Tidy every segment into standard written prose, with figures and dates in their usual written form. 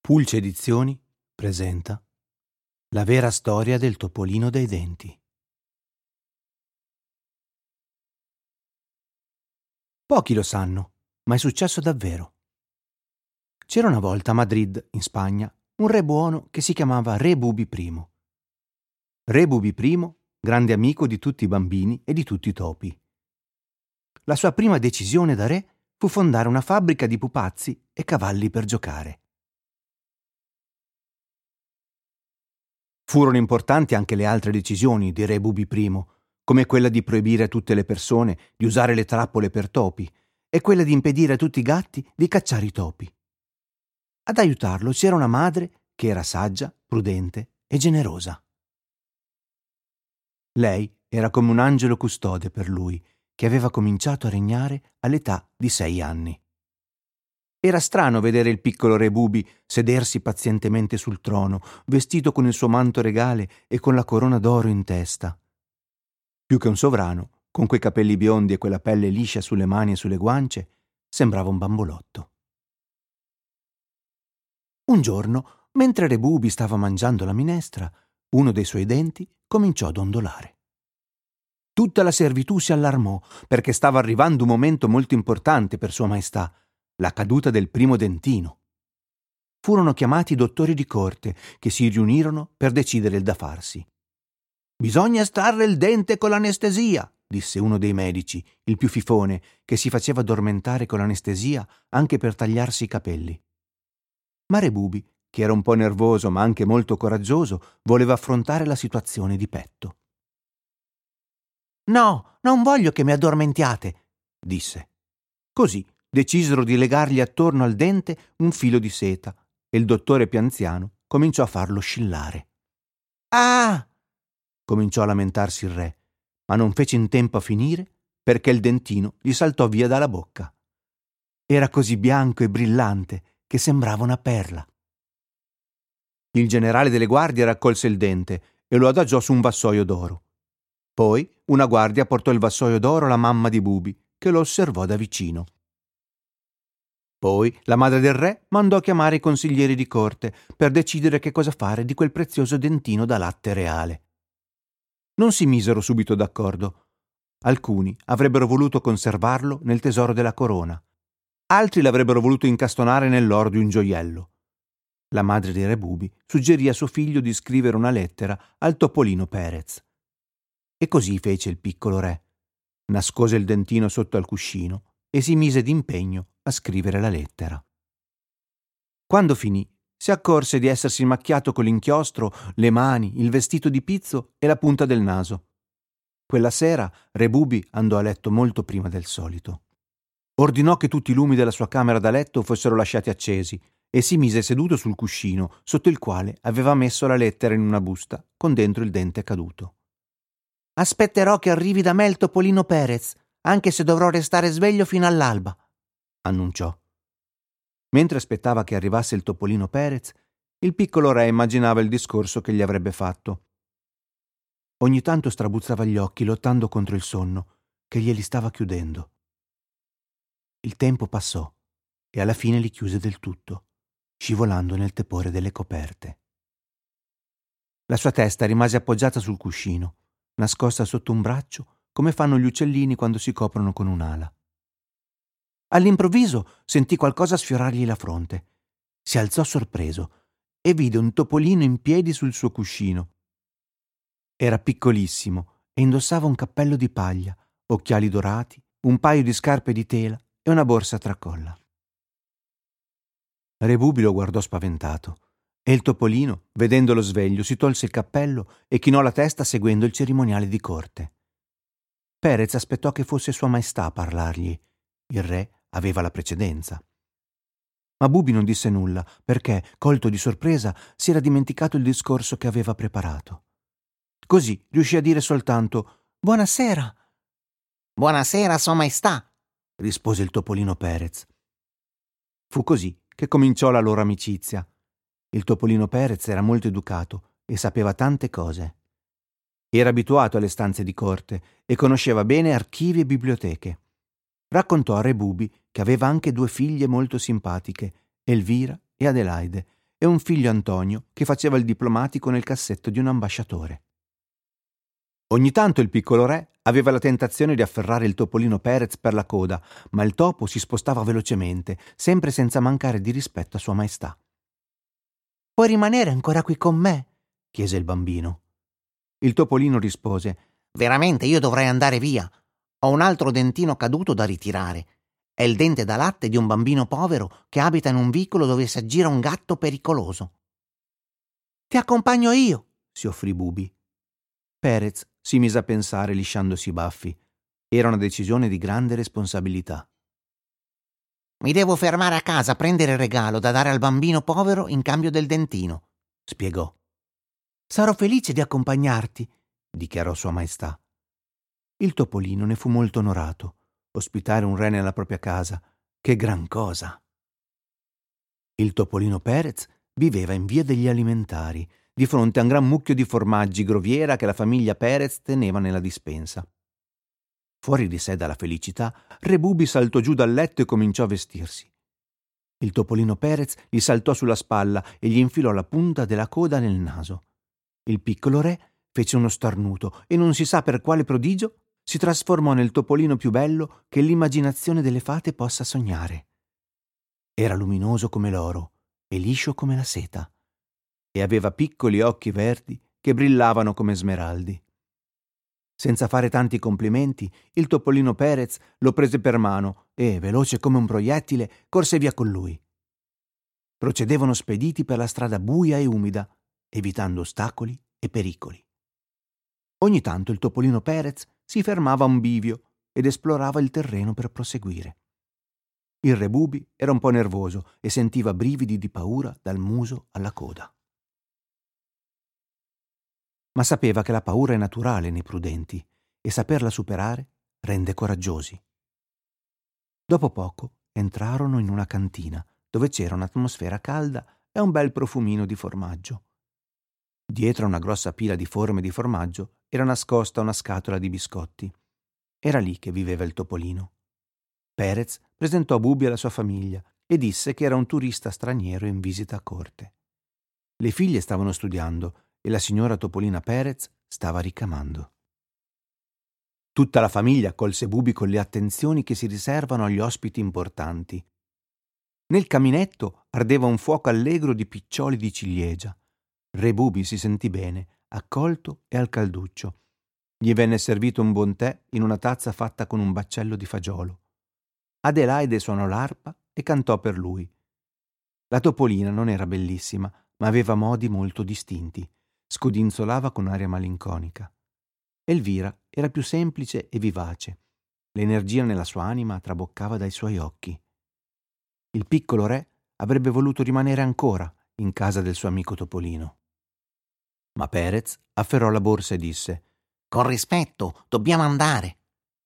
Pulce Edizioni presenta La vera storia del topolino dai denti. Pochi lo sanno, ma è successo davvero. C'era una volta a Madrid, in Spagna, un re buono che si chiamava Re Bubi I. Re Bubi I, grande amico di tutti i bambini e di tutti i topi. La sua prima decisione da re fu fondare una fabbrica di pupazzi e cavalli per giocare. Furono importanti anche le altre decisioni di Re Bubi I, come quella di proibire a tutte le persone di usare le trappole per topi e quella di impedire a tutti i gatti di cacciare i topi. Ad aiutarlo c'era una madre che era saggia, prudente e generosa. Lei era come un angelo custode per lui, che aveva cominciato a regnare all'età di 6 anni. Era strano vedere il piccolo Re Bubi sedersi pazientemente sul trono, vestito con il suo manto regale e con la corona d'oro in testa. Più che un sovrano, con quei capelli biondi e quella pelle liscia sulle mani e sulle guance, sembrava un bambolotto. Un giorno, mentre Re Bubi stava mangiando la minestra, uno dei suoi denti cominciò a dondolare. Tutta la servitù si allarmò perché stava arrivando un momento molto importante per Sua Maestà, la caduta del primo dentino. Furono chiamati i dottori di corte che si riunirono per decidere il da farsi. «Bisogna estrarre il dente con l'anestesia», disse uno dei medici, il più fifone, che si faceva addormentare con l'anestesia anche per tagliarsi i capelli. Ma Re Bubi, che era un po' nervoso ma anche molto coraggioso, voleva affrontare la situazione di petto. «No, non voglio che mi addormentiate», disse. Così decisero di legargli attorno al dente un filo di seta e il dottore più anziano cominciò a farlo oscillare. «Ah!» cominciò a lamentarsi il re, ma non fece in tempo a finire perché il dentino gli saltò via dalla bocca. Era così bianco e brillante che sembrava una perla. Il generale delle guardie raccolse il dente e lo adagiò su un vassoio d'oro. Poi una guardia portò il vassoio d'oro alla mamma di Bubi, che lo osservò da vicino. Poi la madre del re mandò a chiamare i consiglieri di corte per decidere che cosa fare di quel prezioso dentino da latte reale. Non si misero subito d'accordo. Alcuni avrebbero voluto conservarlo nel tesoro della corona, altri l'avrebbero voluto incastonare nell'oro di un gioiello. La madre di Re Bubi suggerì a suo figlio di scrivere una lettera al topolino Perez. E così fece il piccolo re. Nascose il dentino sotto al cuscino e si mise d'impegno a scrivere la lettera. Quando finì, si accorse di essersi macchiato con l'inchiostro le mani, il vestito di pizzo e la punta del naso. Quella sera Re Bubi andò a letto molto prima del solito. Ordinò che tutti i lumi della sua camera da letto fossero lasciati accesi e si mise seduto sul cuscino sotto il quale aveva messo la lettera in una busta con dentro il dente caduto. «Aspetterò che arrivi da me il topolino Perez, anche se dovrò restare sveglio fino all'alba», annunciò. Mentre aspettava che arrivasse il topolino Perez, il piccolo re immaginava il discorso che gli avrebbe fatto. Ogni tanto strabuzzava gli occhi lottando contro il sonno che glieli stava chiudendo. Il tempo passò e alla fine li chiuse del tutto, scivolando nel tepore delle coperte. La sua testa rimase appoggiata sul cuscino, nascosta sotto un braccio come fanno gli uccellini quando si coprono con un'ala. All'improvviso sentì qualcosa sfiorargli la fronte. Si alzò sorpreso e vide un topolino in piedi sul suo cuscino. Era piccolissimo e indossava un cappello di paglia, occhiali dorati, un paio di scarpe di tela e una borsa a tracolla. Re Bubi lo guardò spaventato e il topolino, vedendolo sveglio, si tolse il cappello e chinò la testa seguendo il cerimoniale di corte. Perez aspettò che fosse Sua Maestà a parlargli. Il re aveva la precedenza. Ma Bubi non disse nulla perché, colto di sorpresa, si era dimenticato il discorso che aveva preparato. Così riuscì a dire soltanto «Buonasera». «Buonasera, Sua Maestà», rispose il topolino Perez. Fu così che cominciò la loro amicizia. Il topolino Perez era molto educato e sapeva tante cose. Era abituato alle stanze di corte e conosceva bene archivi e biblioteche. Raccontò a Re Bubi che aveva anche 2 figlie molto simpatiche, Elvira e Adelaide, e un figlio Antonio che faceva il diplomatico nel cassetto di un ambasciatore. Ogni tanto il piccolo re aveva la tentazione di afferrare il topolino Perez per la coda, ma il topo si spostava velocemente, sempre senza mancare di rispetto a Sua Maestà. «Puoi rimanere ancora qui con me?» chiese il bambino. Il topolino rispose: «Veramente io dovrei andare via. Ho un altro dentino caduto da ritirare. È il dente da latte di un bambino povero che abita in un vicolo dove si aggira un gatto pericoloso». «Ti accompagno io», si offrì Bubi. Perez si mise a pensare lisciandosi i baffi. Era una decisione di grande responsabilità. «Mi devo fermare a casa a prendere il regalo da dare al bambino povero in cambio del dentino», spiegò. «Sarò felice di accompagnarti», dichiarò Sua Maestà. Il topolino ne fu molto onorato. Ospitare un re nella propria casa, che gran cosa! Il topolino Perez viveva in via degli Alimentari, di fronte a un gran mucchio di formaggi Groviera che la famiglia Perez teneva nella dispensa. Fuori di sé dalla felicità, Re Bubi saltò giù dal letto e cominciò a vestirsi. Il topolino Perez gli saltò sulla spalla e gli infilò la punta della coda nel naso. Il piccolo re fece uno starnuto e non si sa per quale prodigio si trasformò nel topolino più bello che l'immaginazione delle fate possa sognare. Era luminoso come l'oro e liscio come la seta e aveva piccoli occhi verdi che brillavano come smeraldi. Senza fare tanti complimenti, il topolino Perez lo prese per mano e, veloce come un proiettile, corse via con lui. Procedevano spediti per la strada buia e umida, evitando ostacoli e pericoli. Ogni tanto il topolino Perez si fermava a un bivio ed esplorava il terreno per proseguire. Il re Bubi era un po' nervoso e sentiva brividi di paura dal muso alla coda. Ma sapeva che la paura è naturale nei prudenti e saperla superare rende coraggiosi. Dopo poco entrarono in una cantina dove c'era un'atmosfera calda e un bel profumino di formaggio. Dietro a una grossa pila di forme di formaggio era nascosta una scatola di biscotti. Era lì che viveva il topolino. Perez presentò Bubi alla sua famiglia e disse che era un turista straniero in visita a corte. Le figlie stavano studiando e la signora Topolina Perez stava ricamando. Tutta la famiglia accolse Bubi con le attenzioni che si riservano agli ospiti importanti. Nel caminetto ardeva un fuoco allegro di piccioli di ciliegia. Re Bubi si sentì bene, accolto e al calduccio. Gli venne servito un buon tè in una tazza fatta con un baccello di fagiolo. Adelaide suonò l'arpa e cantò per lui. La topolina non era bellissima, ma aveva modi molto distinti. Scodinzolava con aria malinconica. Elvira era più semplice e vivace. L'energia nella sua anima traboccava dai suoi occhi. Il piccolo re avrebbe voluto rimanere ancora in casa del suo amico topolino. Ma Perez afferrò la borsa e disse: «Con rispetto, dobbiamo andare».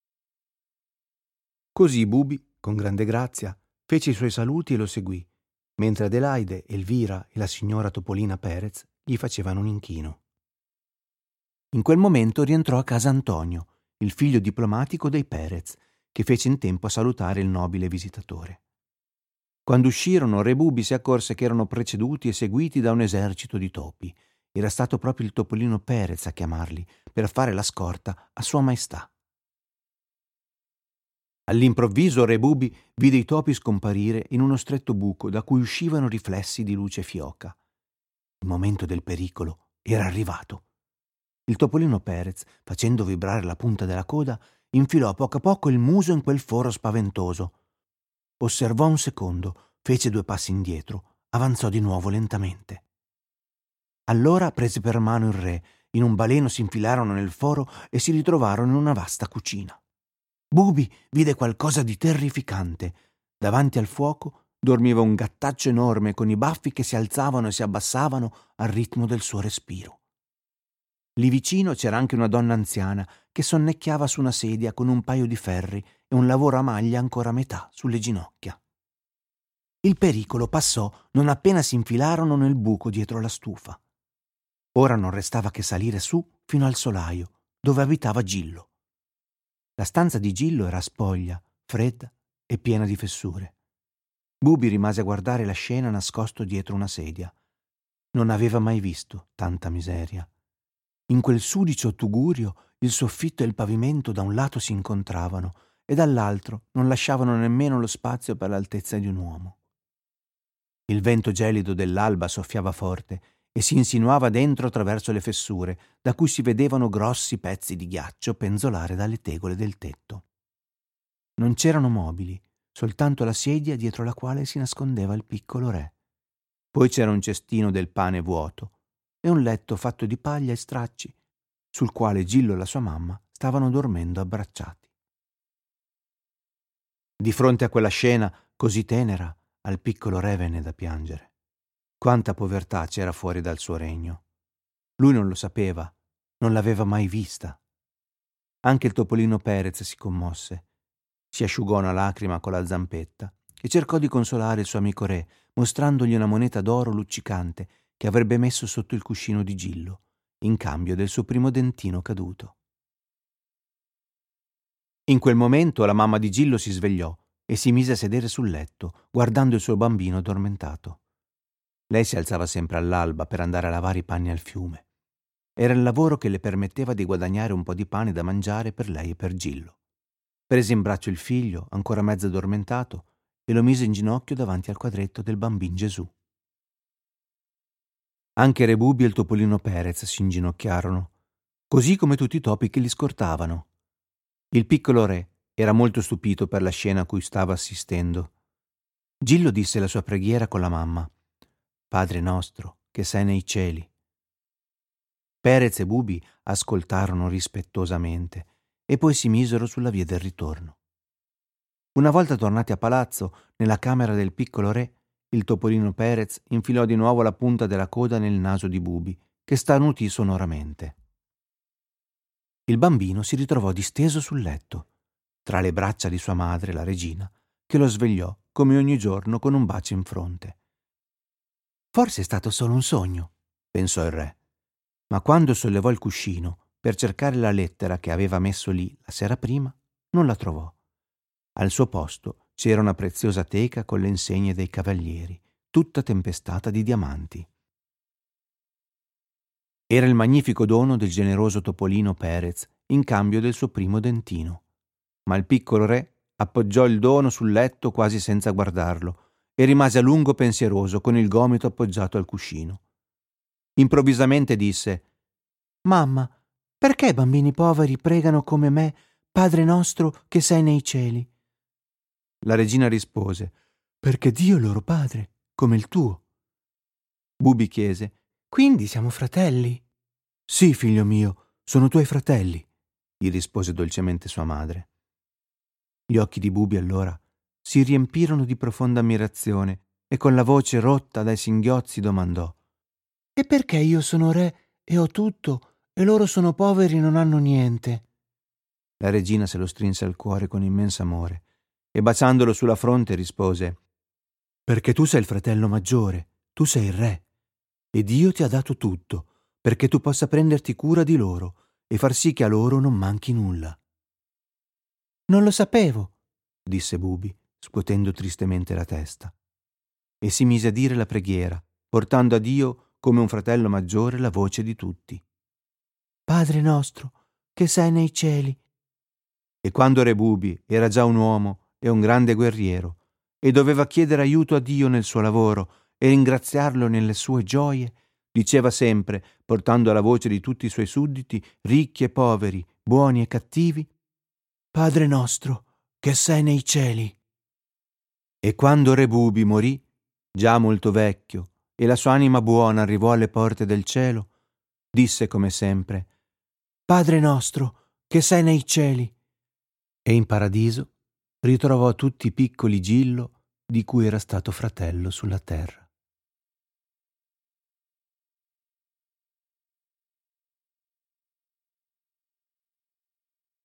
Così Bubi, con grande grazia, fece i suoi saluti e lo seguì, mentre Adelaide, Elvira e la signora Topolina Perez gli facevano un inchino. In quel momento rientrò a casa Antonio, il figlio diplomatico dei Perez, che fece in tempo a salutare il nobile visitatore. Quando uscirono, Re Bubi si accorse che erano preceduti e seguiti da un esercito di topi. Era stato proprio il topolino Perez a chiamarli per fare la scorta a Sua Maestà. All'improvviso Re Bubi vide i topi scomparire in uno stretto buco da cui uscivano riflessi di luce fioca. Il momento del pericolo era arrivato. Il topolino Perez, facendo vibrare la punta della coda, infilò a poco il muso in quel foro spaventoso. Osservò un secondo, fece 2 passi indietro, avanzò di nuovo lentamente. Allora prese per mano il re, in un baleno si infilarono nel foro e si ritrovarono in una vasta cucina. Bubi vide qualcosa di terrificante. Davanti al fuoco dormiva un gattaccio enorme con i baffi che si alzavano e si abbassavano al ritmo del suo respiro. Lì vicino c'era anche una donna anziana che sonnecchiava su una sedia con un paio di ferri e un lavoro a maglia ancora a metà sulle ginocchia. Il pericolo passò non appena si infilarono nel buco dietro la stufa. Ora non restava che salire su fino al solaio, dove abitava Gillo. La stanza di Gillo era spoglia, fredda e piena di fessure. Bubi rimase a guardare la scena nascosto dietro una sedia. Non aveva mai visto tanta miseria. In quel sudicio tugurio il soffitto e il pavimento da un lato si incontravano e dall'altro non lasciavano nemmeno lo spazio per l'altezza di un uomo. Il vento gelido dell'alba soffiava forte e si insinuava dentro attraverso le fessure, da cui si vedevano grossi pezzi di ghiaccio penzolare dalle tegole del tetto. Non c'erano mobili, soltanto la sedia dietro la quale si nascondeva il piccolo re. Poi c'era un cestino del pane vuoto e un letto fatto di paglia e stracci, sul quale Gillo e la sua mamma stavano dormendo abbracciati. Di fronte a quella scena così tenera, al piccolo re venne da piangere. Quanta povertà c'era fuori dal suo regno. Lui non lo sapeva, non l'aveva mai vista. Anche il topolino Perez si commosse, si asciugò una lacrima con la zampetta e cercò di consolare il suo amico re, mostrandogli una moneta d'oro luccicante che avrebbe messo sotto il cuscino di Gillo, in cambio del suo primo dentino caduto. In quel momento la mamma di Gillo si svegliò e si mise a sedere sul letto, guardando il suo bambino addormentato. Lei si alzava sempre all'alba per andare a lavare i panni al fiume. Era il lavoro che le permetteva di guadagnare un po' di pane da mangiare per lei e per Gillo. Prese in braccio il figlio, ancora mezzo addormentato, e lo mise in ginocchio davanti al quadretto del bambin Gesù. Anche Re Bubi e il topolino Perez si inginocchiarono, così come tutti i topi che li scortavano. Il piccolo re era molto stupito per la scena a cui stava assistendo. Gillo disse la sua preghiera con la mamma: «Padre nostro, che sei nei cieli». Perez e Bubi ascoltarono rispettosamente e poi si misero sulla via del ritorno. Una volta tornati a palazzo, nella camera del piccolo re, il topolino Perez infilò di nuovo la punta della coda nel naso di Bubi, che starnutì sonoramente. Il bambino si ritrovò disteso sul letto, tra le braccia di sua madre, la regina, che lo svegliò, come ogni giorno, con un bacio in fronte. «Forse è stato solo un sogno», pensò il re, ma quando sollevò il cuscino per cercare la lettera che aveva messo lì la sera prima, non la trovò. Al suo posto c'era una preziosa teca con le insegne dei cavalieri, tutta tempestata di diamanti. Era il magnifico dono del generoso topolino Perez in cambio del suo primo dentino. Ma il piccolo re appoggiò il dono sul letto quasi senza guardarlo e rimase a lungo pensieroso con il gomito appoggiato al cuscino. Improvvisamente disse: «Mamma, perché i bambini poveri pregano come me, Padre nostro che sei nei cieli?» La regina rispose: «Perché Dio è loro padre, come il tuo». Bubi chiese: «Quindi siamo fratelli?» «Sì, figlio mio, sono tuoi fratelli», gli rispose dolcemente sua madre. Gli occhi di Bubi allora si riempirono di profonda ammirazione e con la voce rotta dai singhiozzi domandò: «E perché io sono re e ho tutto e loro sono poveri e non hanno niente?» La regina se lo strinse al cuore con immenso amore e baciandolo sulla fronte rispose: «Perché tu sei il fratello maggiore, tu sei il re, e Dio ti ha dato tutto perché tu possa prenderti cura di loro e far sì che a loro non manchi nulla». «Non lo sapevo», disse Bubi, scuotendo tristemente la testa, e si mise a dire la preghiera, portando a Dio come un fratello maggiore la voce di tutti: «Padre nostro, che sei nei cieli». E quando Re Bubi era già un uomo e un grande guerriero e doveva chiedere aiuto a Dio nel suo lavoro e ringraziarlo nelle sue gioie, diceva sempre, portando alla voce di tutti i suoi sudditi, ricchi e poveri, buoni e cattivi: «Padre nostro, che sei nei cieli». E quando Re Bubi morì, già molto vecchio, e la sua anima buona arrivò alle porte del cielo, disse come sempre: «Padre nostro, che sei nei cieli». E in paradiso ritrovò tutti i piccoli Gillo di cui era stato fratello sulla terra.